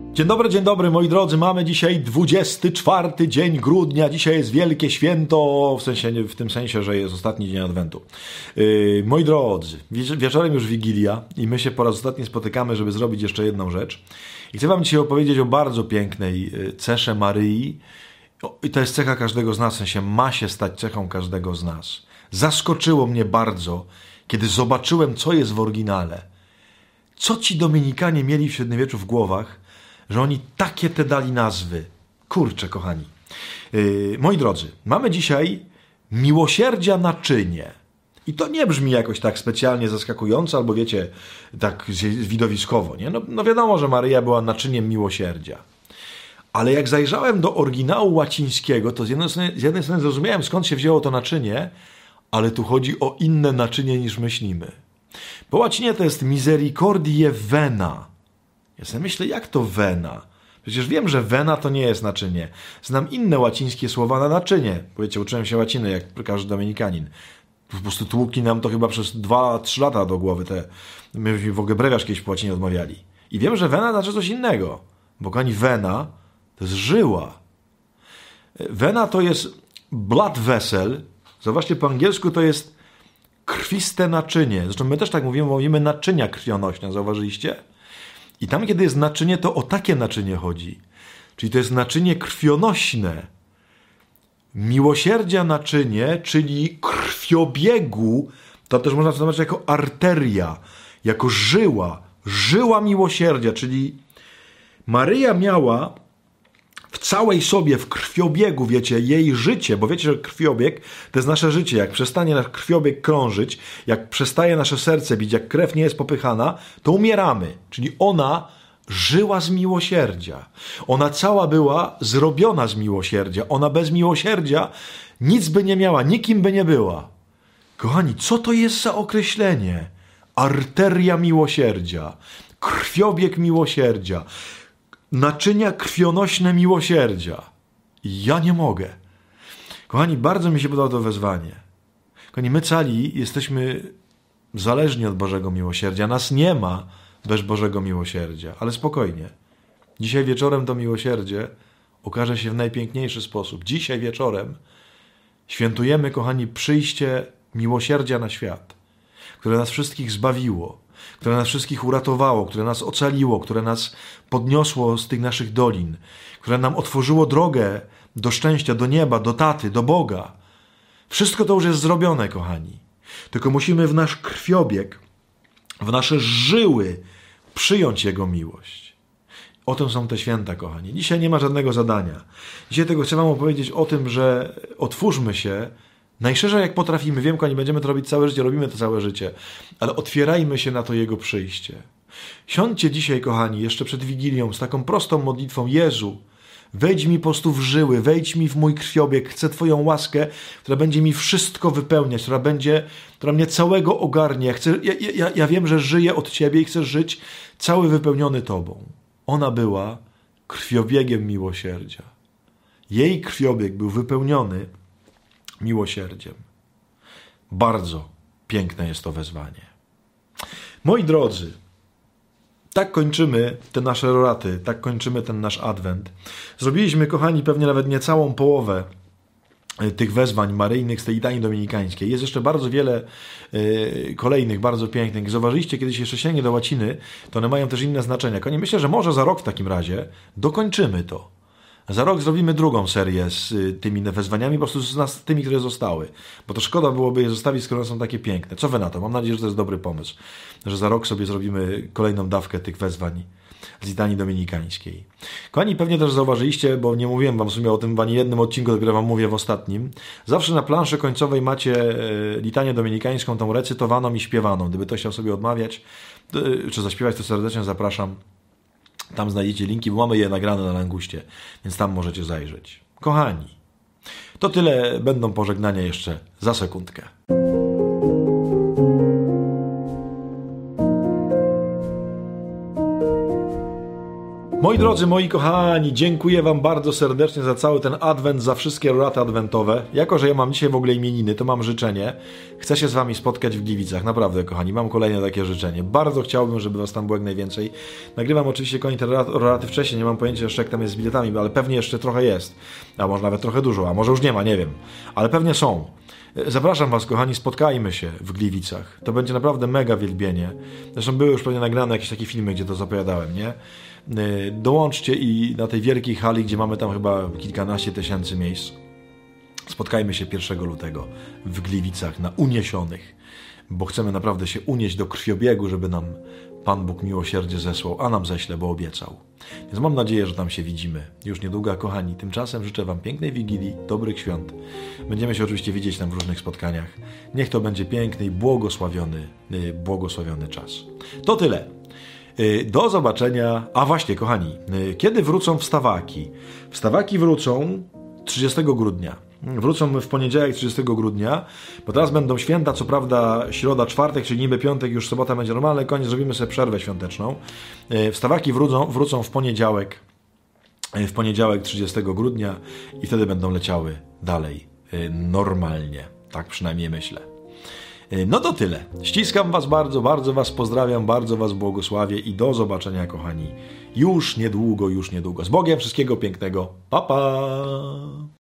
Dzień dobry moi drodzy, mamy dzisiaj 24 dzień grudnia, dzisiaj jest wielkie święto, w tym sensie, że jest ostatni dzień Adwentu. Moi drodzy, wieczorem już Wigilia i my się po raz ostatni spotykamy, żeby zrobić jeszcze jedną rzecz. I chcę wam dzisiaj opowiedzieć o bardzo pięknej cesze Maryi. I to jest cecha każdego z nas, w sensie ma się stać cechą każdego z nas. Zaskoczyło mnie bardzo, kiedy zobaczyłem, co jest w oryginale. Co ci Dominikanie mieli w średniowieczu w głowach, że oni takie te dali nazwy. Kurczę, kochani. Moi drodzy, mamy dzisiaj miłosierdzia naczynie. I to nie brzmi jakoś tak specjalnie zaskakująco, albo wiecie, tak widowiskowo, nie? No wiadomo, że Maryja była naczyniem miłosierdzia. Ale jak zajrzałem do oryginału łacińskiego, to z jednej strony zrozumiałem, skąd się wzięło to naczynie, ale tu chodzi o inne naczynie niż myślimy. Po łacinie to jest misericordiae vena. Ja sobie myślę, jak to vena? Przecież wiem, że vena to nie jest naczynie. Znam inne łacińskie słowa na naczynie. Wiecie, uczyłem się łaciny, jak każdy dominikanin. Po prostu tłukli nam to chyba przez 2-3 lata do głowy. My w ogóle brewiarz kiedyś po łacinie odmawiali. I wiem, że vena znaczy coś innego. Bo kochani, vena to jest żyła. Vena to jest blood vessel. Zobaczcie, po angielsku to jest krwiste naczynie. Zresztą my też tak mówimy naczynia krwionośne. Zauważyliście? I tam, kiedy jest naczynie, to o takie naczynie chodzi. Czyli to jest naczynie krwionośne. Miłosierdzia naczynie, czyli krwiobiegu, to też można zobaczyć jako arteria, jako żyła miłosierdzia, czyli Maryja miała w całej sobie, w krwiobiegu, wiecie, jej życie, bo wiecie, że krwiobieg to jest nasze życie. Jak przestanie nasz krwiobieg krążyć, jak przestaje nasze serce bić, jak krew nie jest popychana, to umieramy. Czyli ona żyła z miłosierdzia. Ona cała była zrobiona z miłosierdzia. Ona bez miłosierdzia nic by nie miała, nikim by nie była. Kochani, co to jest za określenie? Arteria miłosierdzia, krwiobieg miłosierdzia, naczynia krwionośne miłosierdzia. Ja nie mogę. Kochani, bardzo mi się podoba to wezwanie. Kochani, my cali jesteśmy zależni od Bożego miłosierdzia. Nas nie ma bez Bożego miłosierdzia. Ale spokojnie. Dzisiaj wieczorem to miłosierdzie okaże się w najpiękniejszy sposób. Dzisiaj wieczorem świętujemy, kochani, przyjście miłosierdzia na świat, które nas wszystkich zbawiło, które nas wszystkich uratowało, które nas ocaliło, które nas podniosło z tych naszych dolin, które nam otworzyło drogę do szczęścia, do nieba, do taty, do Boga. Wszystko to już jest zrobione, kochani. Tylko musimy w nasz krwiobieg, w nasze żyły przyjąć Jego miłość. O tym są te święta, kochani. Dzisiaj nie ma żadnego zadania. Dzisiaj tego chcę wam opowiedzieć o tym, że otwórzmy się najszerzej jak potrafimy. Wiem, kochani, będziemy to robić całe życie, robimy to całe życie, ale otwierajmy się na to Jego przyjście. Siądźcie dzisiaj, kochani, jeszcze przed Wigilią z taką prostą modlitwą. Jezu, wejdź mi po prostu w żyły, wejdź mi w mój krwiobieg. Chcę Twoją łaskę, która będzie mi wszystko wypełniać, która mnie całego ogarnie. Ja wiem, że żyję od Ciebie i chcę żyć cały wypełniony Tobą. Ona była krwiobiegiem miłosierdzia. Jej krwiobieg był wypełniony miłosierdziem. Bardzo piękne jest to wezwanie. Moi drodzy, tak kończymy te nasze roraty, tak kończymy ten nasz adwent. Zrobiliśmy, kochani, pewnie nawet nie całą połowę tych wezwań maryjnych z tej litanii dominikańskiej. Jest jeszcze bardzo wiele kolejnych, bardzo pięknych. Zauważyliście, kiedyś jeszcze sięgnie do łaciny, to one mają też inne znaczenia. Kochani, myślę, że może za rok w takim razie dokończymy to. Za rok zrobimy drugą serię z tymi wezwaniami, po prostu z tymi, które zostały. Bo to szkoda byłoby je zostawić, skoro one są takie piękne. Co wy na to? Mam nadzieję, że to jest dobry pomysł. Że za rok sobie zrobimy kolejną dawkę tych wezwań z litanii dominikańskiej. Kochani, pewnie też zauważyliście, bo nie mówiłem wam w sumie o tym w ani jednym odcinku, dopiero wam mówię w ostatnim. Zawsze na planszy końcowej macie litanię dominikańską, tą recytowaną i śpiewaną. Gdyby ktoś chciał sobie odmawiać, czy zaśpiewać, to serdecznie zapraszam. Tam znajdziecie linki, bo mamy je nagrane na Languście, więc tam możecie zajrzeć. Kochani, to tyle, będą pożegnania jeszcze za sekundkę. Moi drodzy, moi kochani, dziękuję wam bardzo serdecznie za cały ten adwent, za wszystkie roraty adwentowe. Jako że ja mam dzisiaj w ogóle imieniny, to mam życzenie. Chcę się z wami spotkać w Gliwicach, naprawdę kochani, mam kolejne takie życzenie. Bardzo chciałbym, żeby was tam było jak najwięcej. Nagrywam oczywiście kochani te roraty wcześniej, nie mam pojęcia jeszcze jak tam jest z biletami, ale pewnie jeszcze trochę jest. A może nawet trochę dużo, a może już nie ma, nie wiem. Ale pewnie są. Zapraszam was, kochani, spotkajmy się w Gliwicach. To będzie naprawdę mega wielbienie. Zresztą były już pewnie nagrane jakieś takie filmy, gdzie to zapowiadałem, nie? Dołączcie i na tej wielkiej hali, gdzie mamy tam chyba kilkanaście tysięcy miejsc. Spotkajmy się 1 lutego w Gliwicach na Uniesionych, bo chcemy naprawdę się unieść do krwiobiegu, żeby nam Pan Bóg miłosierdzie zesłał, a nam ześle, bo obiecał. Więc mam nadzieję, że tam się widzimy już niedługo, kochani. Tymczasem życzę wam pięknej Wigilii, dobrych świąt. Będziemy się oczywiście widzieć tam w różnych spotkaniach. Niech to będzie piękny i błogosławiony czas. To tyle. Do zobaczenia. A właśnie, kochani, kiedy wrócą wstawaki? Wstawaki wrócą 30 grudnia. Wrócą w poniedziałek 30 grudnia, bo teraz będą święta, co prawda środa, czwartek, czyli niby piątek, już sobota będzie normalny, koniec, zrobimy sobie przerwę świąteczną. Wstawaki wrócą w poniedziałek 30 grudnia i wtedy będą leciały dalej normalnie. Tak przynajmniej myślę. No to tyle. Ściskam was bardzo, bardzo was pozdrawiam, bardzo was błogosławię i do zobaczenia, kochani. Już niedługo. Z Bogiem, wszystkiego pięknego. Pa, pa!